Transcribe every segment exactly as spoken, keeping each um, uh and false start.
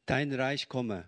Dein Reich komme.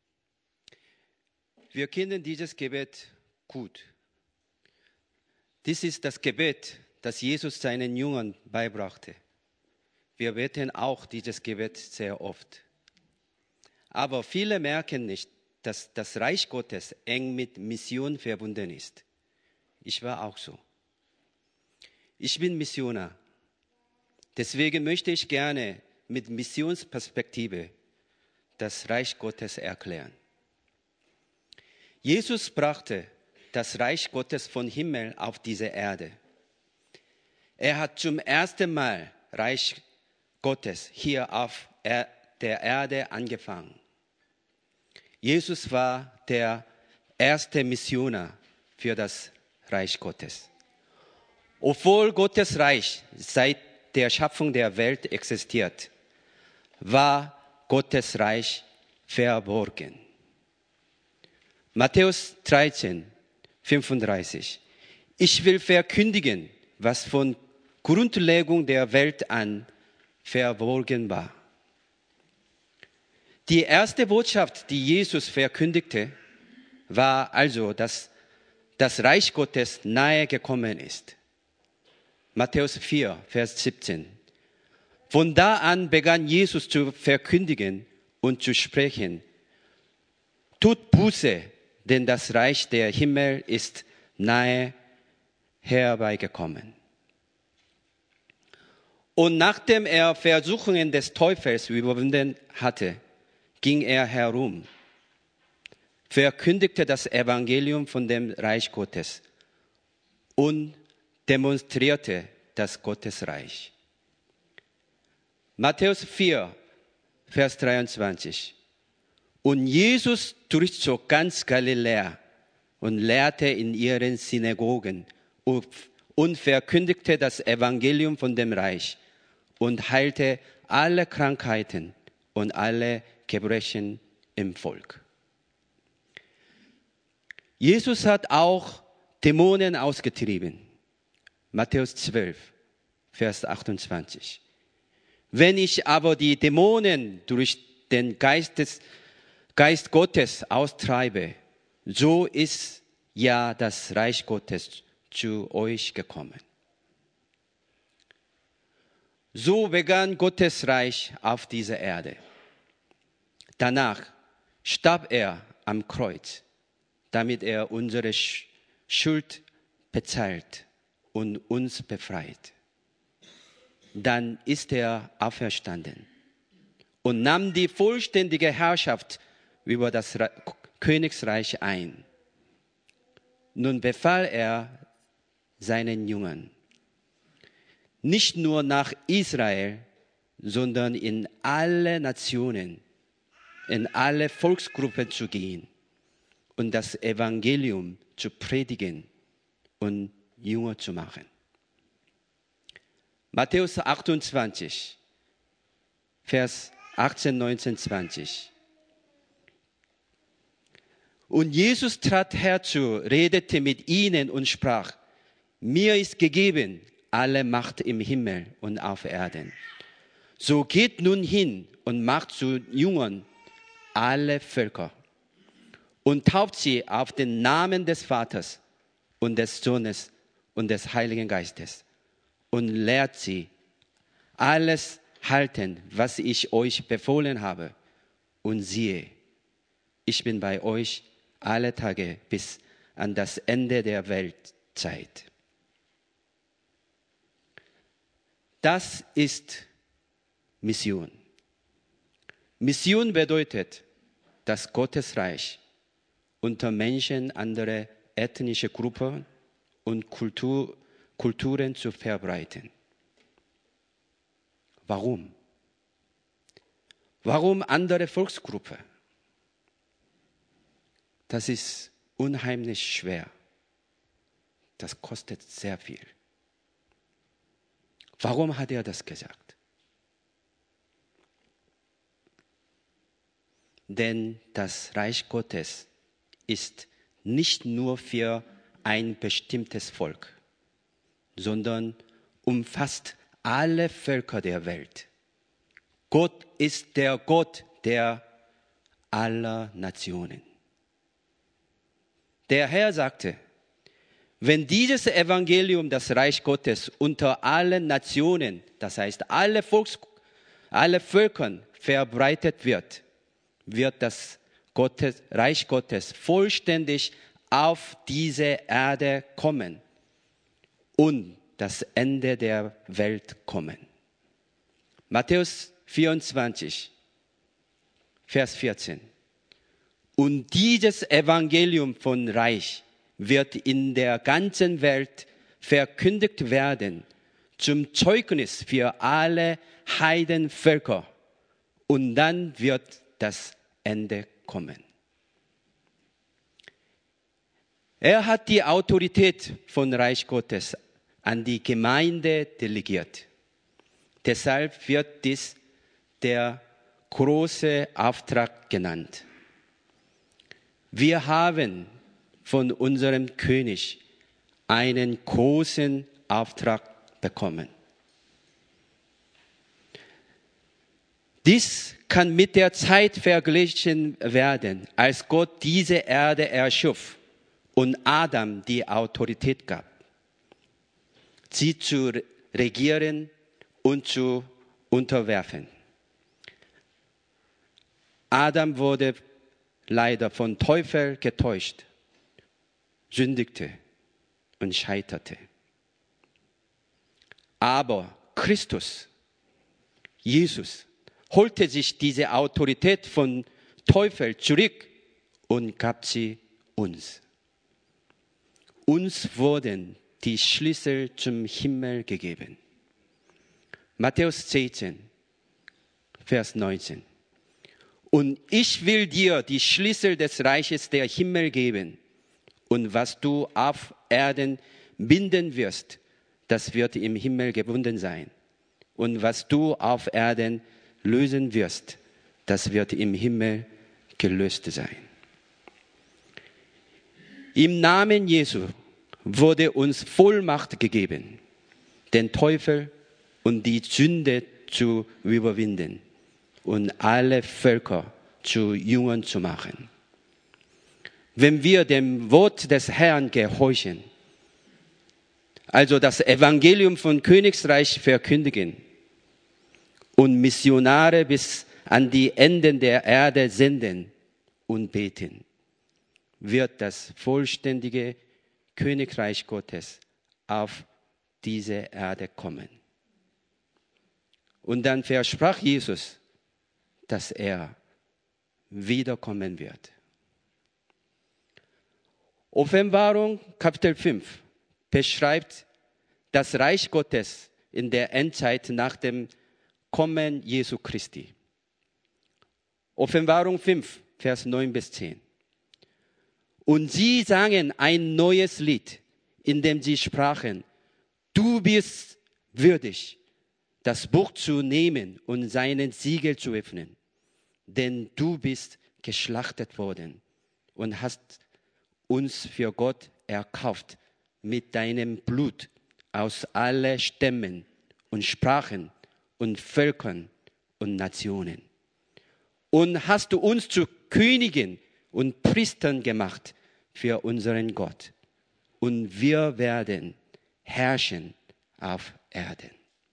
Wir kennen dieses Gebet gut. Dies ist das Gebet, das Jesus seinen Jüngern beibrachte. Wir beten auch dieses Gebet sehr oft. Aber viele merken nicht, dass das Reich Gottes eng mit Mission verbunden ist. Ich war auch so. Ich bin Missionar. Deswegen möchte ich gerne mit Missionsperspektive das Reich Gottes erklären. Jesus brachte das Reich Gottes von Himmel auf diese Erde. Er hat zum ersten Mal Reich Gottes hier auf der Erde angefangen. Jesus war der erste Missionar für das Reich Gottes. Obwohl Gottes Reich seit der Schöpfung der Welt existiert, war Gottes Reich verborgen. Matthäus dreizehn, fünfunddreißig. Ich will verkündigen, was von Grundlegung der Welt an verborgen war. Die erste Botschaft, die Jesus verkündigte, war also, dass das Reich Gottes nahe gekommen ist. Matthäus vier, Vers siebzehn. Von da an begann Jesus zu verkündigen und zu sprechen: Tut Buße, denn das Reich der Himmel ist nahe herbeigekommen. Und nachdem er Versuchungen des Teufels überwunden hatte, ging er herum, verkündigte das Evangelium von dem Reich Gottes und demonstrierte das Gottesreich. Matthäus vier, Vers dreiundzwanzig. Und Jesus durchzog ganz Galiläa und lehrte in ihren Synagogen und verkündigte das Evangelium von dem Reich und heilte alle Krankheiten und alle Gebrechen im Volk. Jesus hat auch Dämonen ausgetrieben. Matthäus zwölf, Vers achtundzwanzig. Wenn ich aber die Dämonen durch den Geist, des, Geist Gottes austreibe, so ist ja das Reich Gottes zu euch gekommen. So begann Gottes Reich auf dieser Erde. Danach starb er am Kreuz, damit er unsere Schuld bezahlt und uns befreit. Dann ist er auferstanden und nahm die vollständige Herrschaft über das Königsreich ein. Nun befahl er seinen Jüngern, nicht nur nach Israel, sondern in alle Nationen, in alle Volksgruppen zu gehen und das Evangelium zu predigen und Jünger zu machen. Matthäus achtundzwanzig, Vers achtzehn, neunzehn, zwanzig. Und Jesus trat herzu, redete mit ihnen und sprach: Mir ist gegeben alle Macht im Himmel und auf Erden. So geht nun hin und macht zu Jüngern alle Völker und tauft sie auf den Namen des Vaters und des Sohnes und des Heiligen Geistes und lehrt sie, alles halten, was ich euch befohlen habe. Und siehe, ich bin bei euch alle Tage bis an das Ende der Weltzeit. Das ist Mission. Mission bedeutet, dass Gottes Reich unter Menschen andere ethnische Gruppen und Kultur, Kulturen zu verbreiten. Warum? Warum andere Volksgruppen? Das ist unheimlich schwer. Das kostet sehr viel. Warum hat er das gesagt? Denn das Reich Gottes ist nicht nur für ein bestimmtes Volk, sondern umfasst alle Völker der Welt. Gott ist der Gott der aller Nationen. Der Herr sagte, wenn dieses Evangelium, das Reich Gottes, unter allen Nationen, das heißt alle Volks, alle Völkern verbreitet wird, wird das Gottes, Reich Gottes vollständig auf diese Erde kommen und das Ende der Welt kommen. Matthäus vierundzwanzig, Vers vierzehn. Und dieses Evangelium von Reich wird in der ganzen Welt verkündigt werden, zum Zeugnis für alle Heidenvölker. Und dann wird das Ende kommen. Er hat die Autorität von Reich Gottes an die Gemeinde delegiert. Deshalb wird dies der große Auftrag genannt. Wir haben von unserem König einen großen Auftrag bekommen. Dies kann mit der Zeit verglichen werden, als Gott diese Erde erschuf und Adam die Autorität gab, sie zu regieren und zu unterwerfen. Adam wurde leider vom Teufel getäuscht, sündigte und scheiterte. Aber Christus, Jesus, holte sich diese Autorität vom Teufel zurück und gab sie uns. Uns wurden die Schlüssel zum Himmel gegeben. Matthäus zehn, Vers neunzehn. Und ich will dir die Schlüssel des Reiches der Himmel geben. Und was du auf Erden binden wirst, das wird im Himmel gebunden sein. Und was du auf Erden lösen wirst, das wird im Himmel gelöst sein. Im Namen Jesu wurde uns Vollmacht gegeben, den Teufel und die Sünde zu überwinden und alle Völker zu Jüngern zu machen. Wenn wir dem Wort des Herrn gehorchen, also das Evangelium von Königsreich verkündigen und Missionare bis an die Enden der Erde senden und beten, wird das vollständige Königreich Gottes auf diese Erde kommen. Und dann versprach Jesus, dass er wiederkommen wird. Offenbarung Kapitel fünf beschreibt das Reich Gottes in der Endzeit nach dem Kommen Jesu Christi. Offenbarung fünf, Vers neun bis zehn. Und sie sangen ein neues Lied, in dem sie sprachen, du bist würdig, das Buch zu nehmen und seinen Siegel zu öffnen. Denn du bist geschlachtet worden und hast uns für Gott erkauft mit deinem Blut aus allen Stämmen und Sprachen und Völkern und Nationen. Und hast du uns zu Königen und Priestern gemacht für unseren Gott. Und wir werden herrschen auf Erden.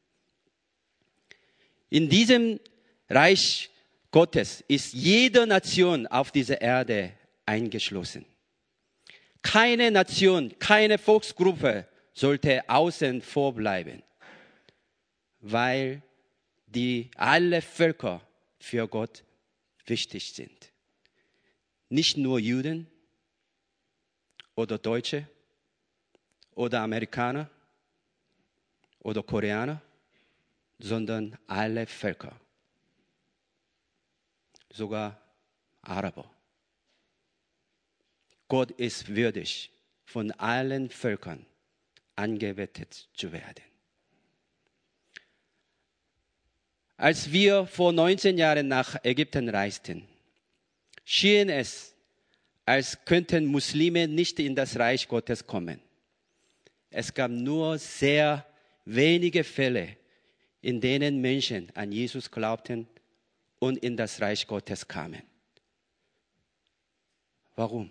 In diesem Reich Gottes ist jede Nation auf dieser Erde eingeschlossen. Keine Nation, keine Volksgruppe sollte außen vor bleiben, weil die alle Völker für Gott wichtig sind. Nicht nur Juden oder Deutsche oder Amerikaner oder Koreaner, sondern alle Völker, sogar Araber. Gott ist würdig, von allen Völkern angebetet zu werden. Als wir vor neunzehn Jahren nach Ägypten reisten, schien es, als könnten Muslime nicht in das Reich Gottes kommen. Es gab nur sehr wenige Fälle, in denen Menschen an Jesus glaubten und in das Reich Gottes kamen. Warum?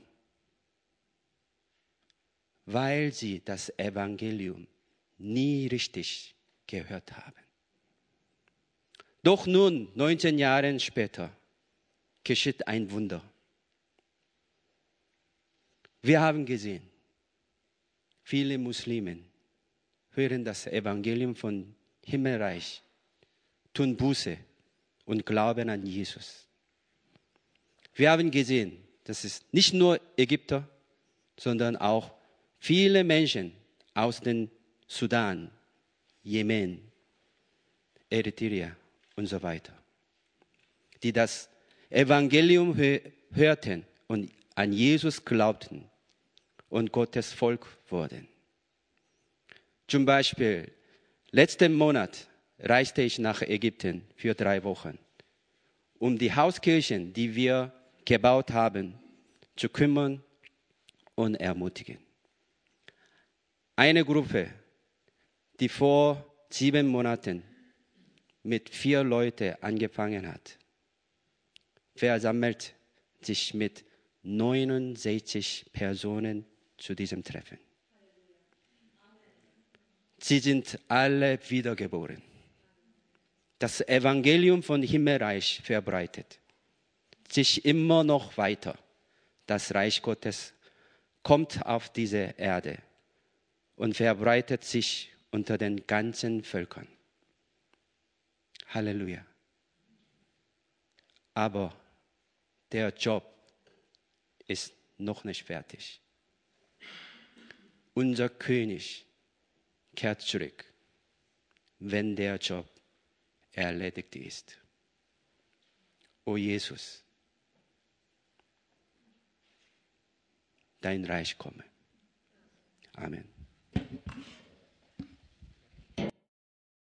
Weil sie das Evangelium nie richtig gehört haben. Doch nun, neunzehn Jahre später, geschieht ein Wunder. Wir haben gesehen, viele Muslime hören das Evangelium von Himmelreich, tun Buße und glauben an Jesus. Wir haben gesehen, dass es nicht nur Ägypter, sondern auch viele Menschen aus dem Sudan, Jemen, Eritrea und so weiter, die das Evangelium hörten und an Jesus glaubten und Gottes Volk wurden. Zum Beispiel, letzten Monat reiste ich nach Ägypten für drei Wochen, um die Hauskirchen, die wir gebaut haben, zu kümmern und ermutigen. Eine Gruppe, die vor sieben Monaten mit vier Leuten angefangen hat, versammelt sich mit neunundsechzig Personen zu diesem Treffen. Sie sind alle wiedergeboren. Das Evangelium von Himmelreich verbreitet sich immer noch weiter. Das Reich Gottes kommt auf diese Erde und verbreitet sich unter den ganzen Völkern. Halleluja. Aber der Job ist noch nicht fertig. Unser König kehrt zurück, wenn der Job erledigt ist. O Jesus, dein Reich komme. Amen.